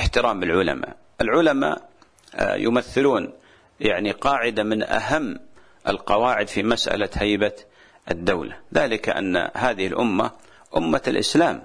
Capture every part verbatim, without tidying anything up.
احترام العلماء. العلماء يمثلون يعني قاعدة من أهم القواعد في مسألة هيبة الدولة، ذلك أن هذه الأمة أمة الإسلام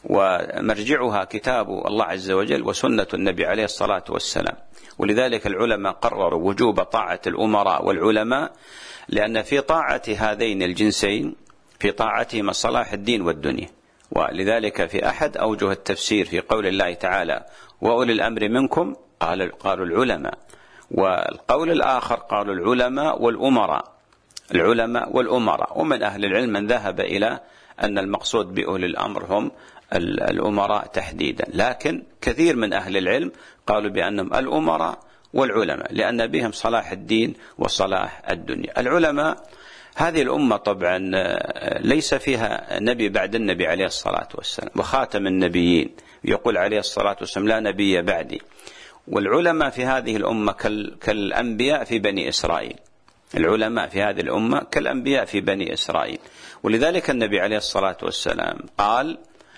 ومرجعها كتاب الله عز وجل وسنة النبي عليه الصلاة والسلام، ولذلك العلماء قرروا وجوب طاعة الأمراء والعلماء، لأن في طاعة هذين الجنسين في طاعتهما صلاح الدين والدنيا. ولذلك في أحد أوجه التفسير في قول الله تعالى وأولي الأمر منكم قالوا العلماء، والقول الآخر قالوا العلماء والأمراء، العلماء والأمراء. ومن أهل العلم من ذهب إلى أن المقصود بأولي الأمر هم الأمراء تحديدا، لكن كثير من أهل العلم قالوا بأنهم الأمراء والعلماء لأن بهم صلاح الدين وصلاح الدنيا. العلماء هذه الأمة طبعا ليس فيها نبي بعد النبي عليه الصلاة والسلام وخاتم النبيين، يقول عليه الصلاة والسلام لا نبي بعدي. والعلماء في هذه الأمة كالأنبياء في بني إسرائيل، العلماء في هذه الأمة كالأنبياء في بني إسرائيل. ولذلك النبي عليه الصلاة والسلام قال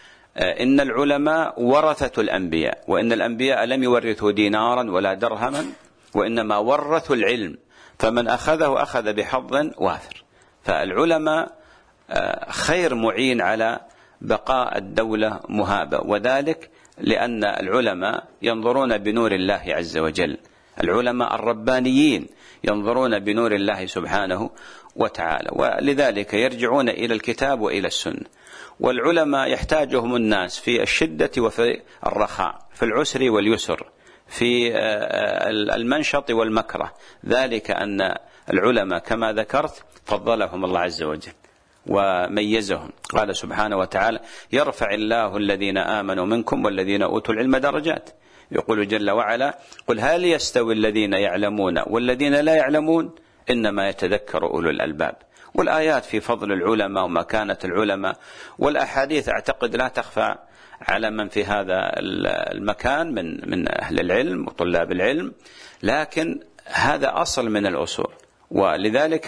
إن العلماء ورثة الأنبياء، وإن الأنبياء لم يورثوا دينارا ولا درهما وإنما ورثوا العلم، فمن أخذه أخذ بحظ وافر. فالعلماء خير معين على بقاء الدولة مهابة، وذلك لأن العلماء ينظرون بنور الله عز وجل، العلماء الربانيين ينظرون بنور الله سبحانه وتعالى، ولذلك يرجعون إلى الكتاب وإلى السنة. والعلماء يحتاجهم الناس في الشدة وفي الرخاء، في العسر واليسر، في المنشط والمكره، ذلك أن العلماء كما ذكرت فضلهم الله عز وجل وميزهم. قال سبحانه وتعالى يرفع الله الذين آمنوا منكم والذين أوتوا العلم درجات. يقول جل وعلا قل هل يستوي الذين يعلمون والذين لا يعلمون إنما يتذكر أولو الألباب. والآيات في فضل العلماء ومكانة العلماء والأحاديث أعتقد لا تخفى على من في هذا المكان من من أهل العلم وطلاب العلم، لكن هذا أصل من الأصول. ولذلك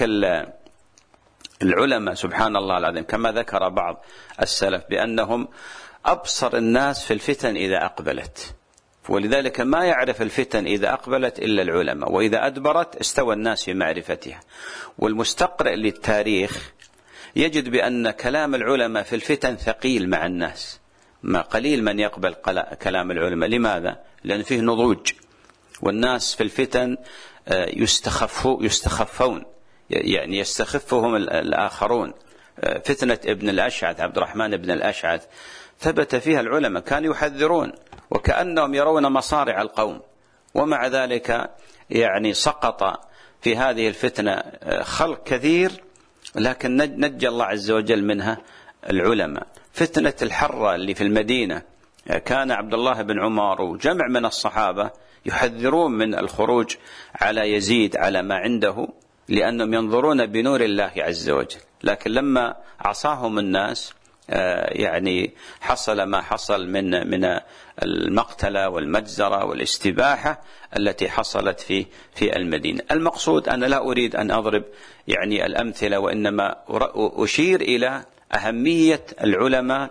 العلماء سبحان الله العظيم كما ذكر بعض السلف بأنهم أبصر الناس في الفتن إذا أقبلت، ولذلك ما يعرف الفتن إذا أقبلت إلا العلماء، وإذا أدبرت استوى الناس في معرفتها. والمستقرئ للتاريخ يجد بأن كلام العلماء في الفتن ثقيل مع الناس، ما قليل من يقبل كلام العلماء. لماذا؟ لأن فيه نضوج، والناس في الفتن يستخفوا يستخفون يعني يستخفهم الآخرون. فتنة ابن الأشعث عبد الرحمن بن الأشعث ثبت فيها العلماء كانوا يحذرون وكأنهم يرون مصارع القوم، ومع ذلك يعني سقط في هذه الفتنة خلق كثير، لكن نجى الله عز وجل منها العلماء. فتنة الحرة اللي في المدينة كان عبد الله بن عمر وجمع من الصحابة يحذرون من الخروج على يزيد على ما عنده، لأنهم ينظرون بنور الله عز وجل. لكن لما عصاهم الناس يعني حصل ما حصل من من المقتلة والمجزرة والاستباحة التي حصلت في في المدينة. المقصود أنا لا أريد أن أضرب يعني الأمثلة، وإنما أشير إلى أهمية العلماء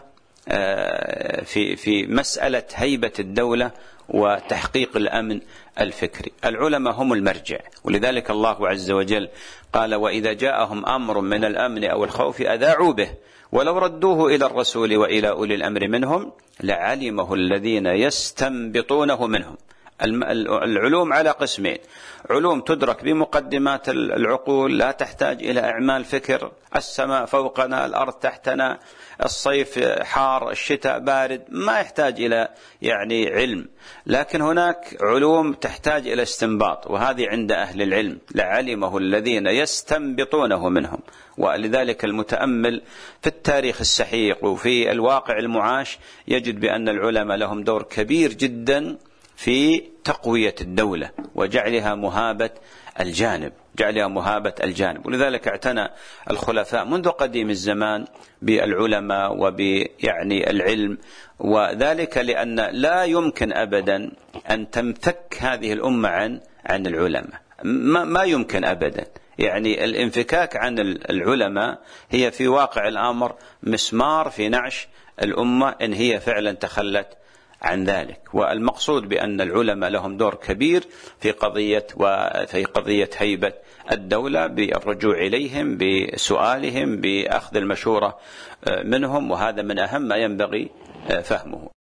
في في مسألة هيبة الدولة وتحقيق الأمن الفكري. العلماء هم المرجع، ولذلك الله عز وجل قال وإذا جاءهم أمر من الأمن أو الخوف أذاعوا به ولو ردوه إلى الرسول وإلى أولي الأمر منهم لعلمه الذين يستنبطونه منهم. العلوم على قسمين: علوم تدرك بمقدمات العقول لا تحتاج إلى أعمال فكر، السماء فوقنا، الأرض تحتنا، الصيف حار، الشتاء بارد، ما يحتاج إلى يعني علم. لكن هناك علوم تحتاج إلى استنباط، وهذه عند أهل العلم لعلمه الذين يستنبطونه منهم. ولذلك المتأمل في التاريخ السحيق وفي الواقع المعاش يجد بأن العلماء لهم دور كبير جدا في تقوية الدولة وجعلها مهابة الجانب جعلها مهابة الجانب. ولذلك اعتنى الخلفاء منذ قديم الزمان بالعلماء وبيعني العلم، وذلك لأن لا يمكن أبدا أن تمتك هذه الأمة عن عن العلماء، ما, ما يمكن أبدا. يعني الانفكاك عن العلماء هي في واقع الأمر مسمار في نعش الأمة إن هي فعلا تخلت عن ذلك. والمقصود بأن العلماء لهم دور كبير في قضية وفي قضية هيبة الدولة، بالرجوع إليهم، بسؤالهم، بأخذ المشورة منهم، وهذا من أهم ما ينبغي فهمه.